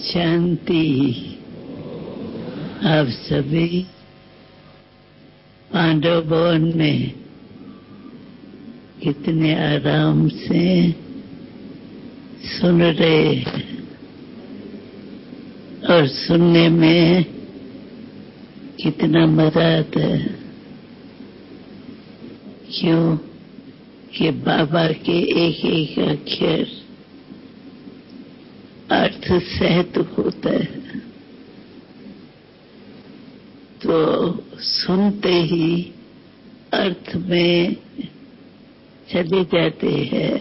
शांति। आप सभी पांडव भवन में कितने आराम से सुन रहे हैं और सुनने में कितना मजा आता है। क्यों कि बाबा के एक एक अक्षर अर्थ सहत होता है, तो सुनते ही अर्थ में चले जाते हैं,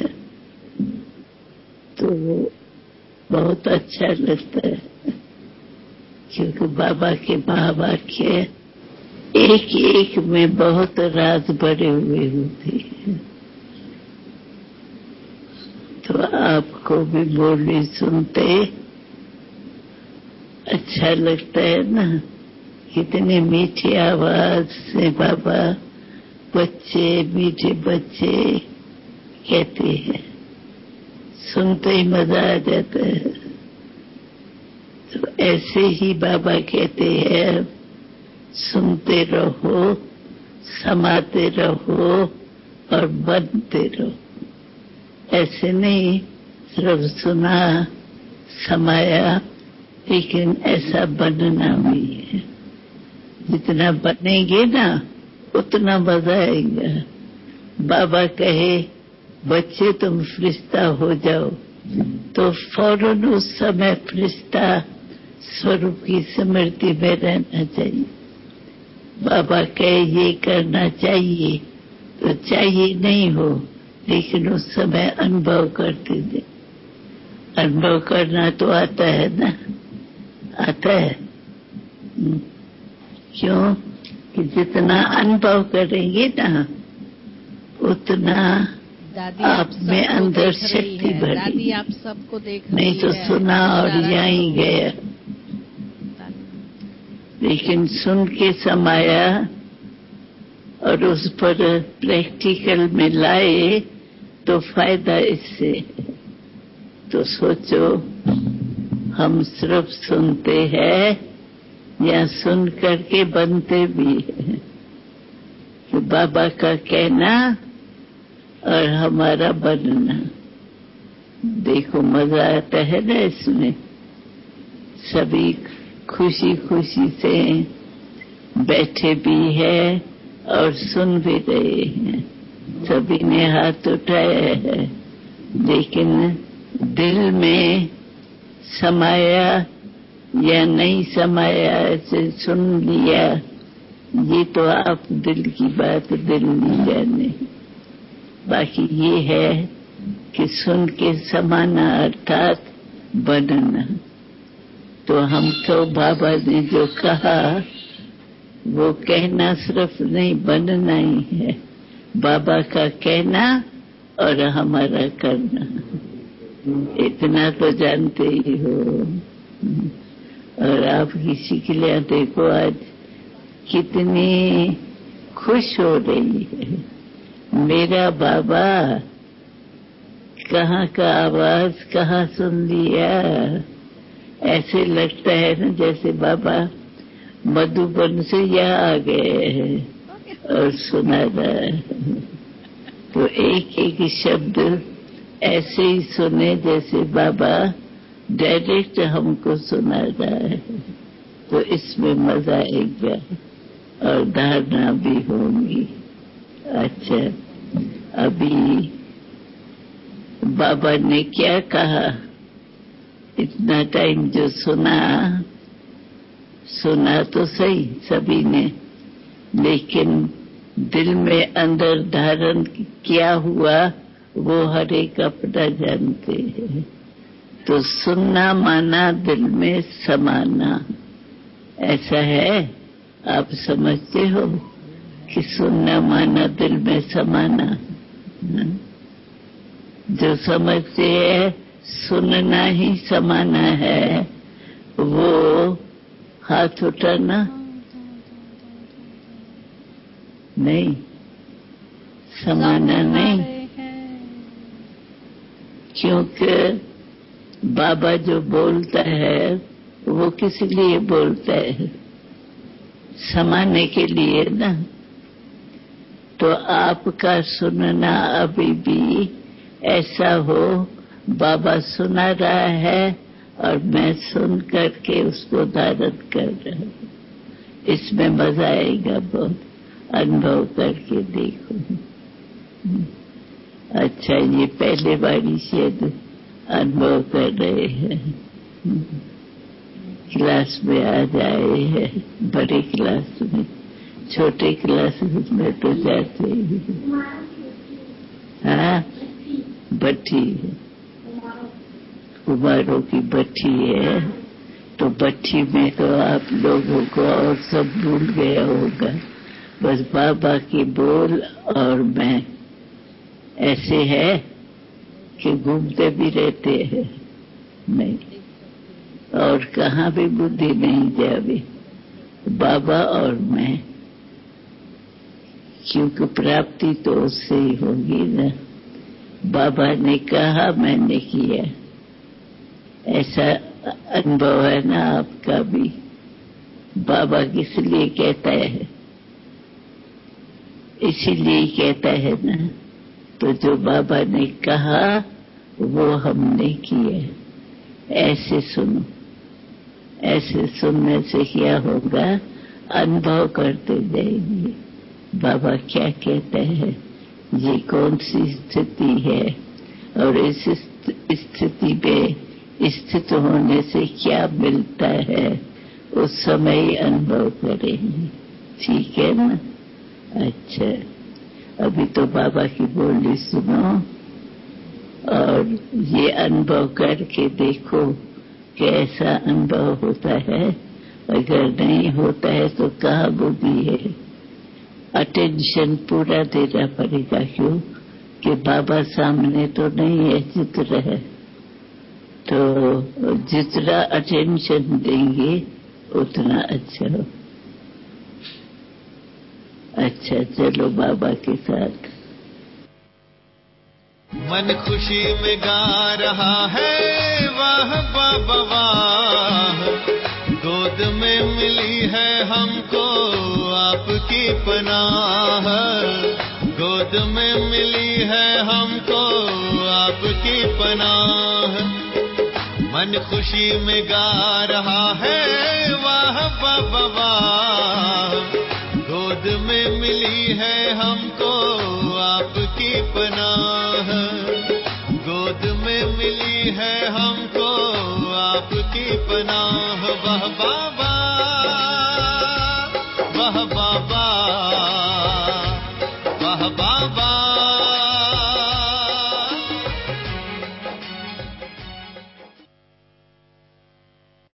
तो बहुत अच्छा लगता है। क्योंकि बाबा के महावाक्य एक एक में बहुत राज भरे हुए होते हैं। तो आपको भी बोली सुनते अच्छा लगता है ना। कितने मीठी आवाज से बाबा बच्चे, मीठे बच्चे कहते हैं, सुनते ही मजा आ जाता है। तो ऐसे ही बाबा कहते हैं, सुनते रहो, समाते रहो और बनते रहो। ऐसे नहीं सिर्फ सुना समाया, लेकिन ऐसा बनना भी है। जितना बनेंगे ना उतना मजा आएगा। बाबा कहे बच्चे तुम फरिश्ता हो जाओ, तो फौरन उस समय फरिश्ता स्वरूप की स्मृति में रहना चाहिए। बाबा कहे ये करना चाहिए तो चाहिए नहीं हो, लेकिन उस समय अनुभव करते थे। अनुभव करना तो आता है ना, आता है। क्यों कि जितना अनुभव करेंगे ना उतना आप में अंदर शक्ति बढ़ेगी। दादी आप सबको देख नहीं रही तो है, सुना और यहीं गया। लेकिन सुन के समाया और उस पर प्रैक्टिकल में लाए तो फायदा इससे। तो सोचो हम सिर्फ सुनते हैं या सुन करके बनते भी हैं। तो बाबा का कहना और हमारा बनना, देखो मजा आता है ना इसमें। सभी खुशी खुशी से बैठे भी है और सुन भी रहे हैं। सभी ने हाथ उठाया है, लेकिन दिल में समाया या नहीं समाया, ऐसे सुन लिया, ये तो आप दिल की बात दिल नहीं जाने। बाकी ये है कि सुन के समाना अर्थात बनना। तो हमको बाबा ने जो कहा वो कहना सिर्फ नहीं, बनना ही है। बाबा का कहना और हमारा करना, इतना तो जानते ही हो। और आपकी शिकलियां देखो आज कितनी खुश हो रही है। मेरा बाबा कहाँ का आवाज कहाँ सुन लिया। ऐसे लगता है ना जैसे बाबा मधुबन से यहाँ आ गए हैं और सुना रहा है। तो एक एक शब्द ऐसे ही सुने जैसे बाबा डायरेक्ट हमको सुना रहा है। तो इसमें मजा आएगा और धारणा भी होंगी। अच्छा, अभी बाबा ने क्या कहा, इतना टाइम जो सुना तो सही सभी ने, लेकिन दिल में अंदर धारण क्या हुआ वो हर एक अपना जानते हैं। तो सुनना माना दिल में समाना, ऐसा है। आप समझते हो कि सुनना माना दिल में समाना। जो समझते हैं सुनना ही समाना है, वो हाथ उठाना। नहीं, समाना नहीं, क्योंकि बाबा जो बोलता है वो किस लिए बोलता है? समाने के लिए ना। तो आपका सुनना अभी भी ऐसा हो, बाबा सुना रहा है और मैं सुन करके उसको धारण कर रहा हूँ। इसमें मजा आएगा बहुत, अनुभव करके देखो। अच्छा, ये पहले बारी से अनुभव कर रहे हैं। क्लास में आ जाए हैं, बड़े क्लास में, छोटे क्लास में तो जाते ही। हाँ, भट्ठी है, कुमारों की भट्ठी है। तो भट्ठी में तो आप लोगों को और सब भूल गया होगा, बस बाबा की बोल और मैं ऐसे है कि घूमते भी रहते हैं। नहीं, और कहाँ भी बुद्धि नहीं जावे, बाबा और मैं, क्योंकि प्राप्ति तो उससे ही होगी ना। बाबा ने कहा, मैंने किया, ऐसा अनुभव है ना आपका भी। बाबा किस लिए कहता है? इसीलिए कहता है ना। तो जो बाबा ने कहा वो हमने किया। ऐसे सुनो, ऐसे सुनने से क्या होगा? अनुभव करते जाएंगे बाबा क्या कहते हैं, ये कौन सी स्थिति है और इस स्थिति में स्थित होने से क्या मिलता है, उस समय अनुभव करेंगे। ठीक है ना? अच्छा, अभी तो बाबा की बोली सुनो और ये अनुभव करके देखो कैसा अनुभव होता है। अगर नहीं होता है तो कहाँ बुद्धि है? अटेंशन पूरा देना पड़ेगा। क्यों कि बाबा सामने तो नहीं है, चित्र है। तो जितना अटेंशन देंगे उतना अच्छा हो। अच्छा, चलो बाबा के साथ। मन खुशी में गा रहा है, वाह बाबा वाह। गोद में मिली है हमको आपकी पनाह, गोद में मिली है हमको आपकी पनाह। मन खुशी में गा रहा है, वाह बाबा वाह। गोद में मिली है हमको आपकी पनाह, गोद में मिली है हमको आपकी पनाह। वाह बाबा, वाह बाबा, वाह बाबा।